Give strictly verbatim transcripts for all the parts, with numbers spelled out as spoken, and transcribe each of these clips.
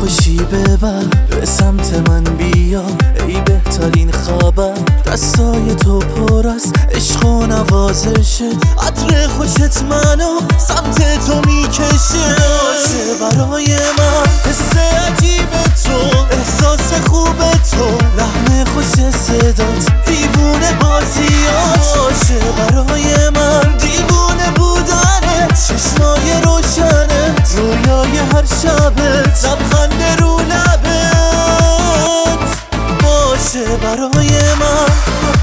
خوشی ببر به سمت من بیا، ای بهترین خبر. دستای تو پر از عشق و نوازشه، عطر خوشت منو سمت تو میکشه. باشه برای من حس عجیب تو، احساس خوب تو، لحن خوش صدات، دیوونه بازیات. باشه برای من دیوونه بودنت، چشمای روشنت، رویای هر شبت، لبخند رو لبت. باشه برای من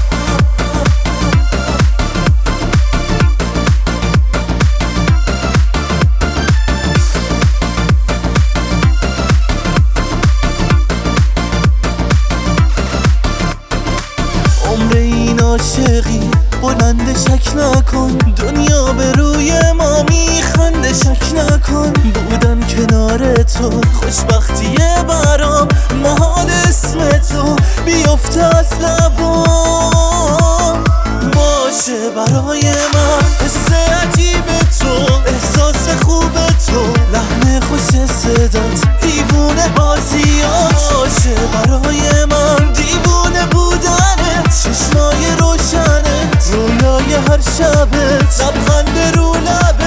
عمر این عاشقی بلند شک نکن، دنیا به روی ما میخنده شک نکن. بودن کنار تو خوشبختیه برام، محال اسم تو بیفته از لبام. باشه برای من حس عجیب تو، احساس خوب تو، لحن خوش صدات، دیوونه بازیات. باشه برای من دیوونه بودنت، چشمای روشنت، رویای هر شبت، لبخند رو لبت.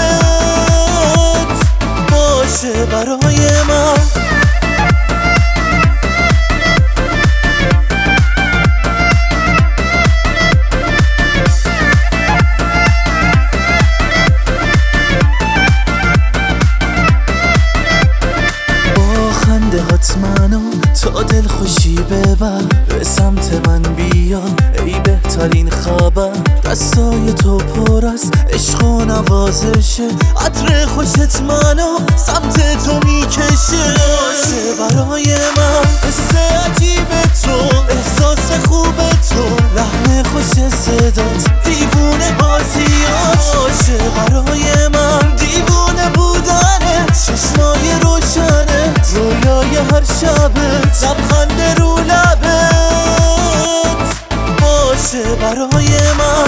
باشه برای من منو تا دل خوشی ببر به سمت من بیا، ای بهترین خبر. دستای تو پر از عشق و نوازشه، عطر خوشت منو سمت تو میکشه. باشه برای من حس عجیب تو، احساس خوب تو، لحن خوش صدات، دیوونه بازیات. باشه برای من دیوونه بودنت، چشمای روشنت، رویای هر شبت، لبخند رو لبت. باشه برای من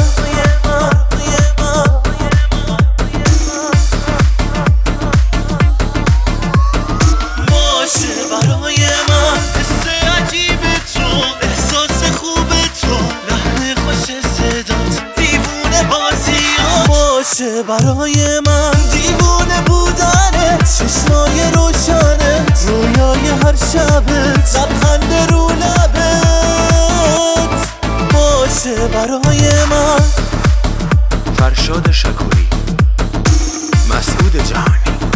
باشه برای من حس عجیب تو، احساس خوب تو، لحن خوش صدات، دیوونه بازیات. باشه برای من دیوونه بودنت، چشمای روشنت، رویای هر شبت، لبخند رو لبت. باشه برای من فرشاد شکوری، مسعود جهانی.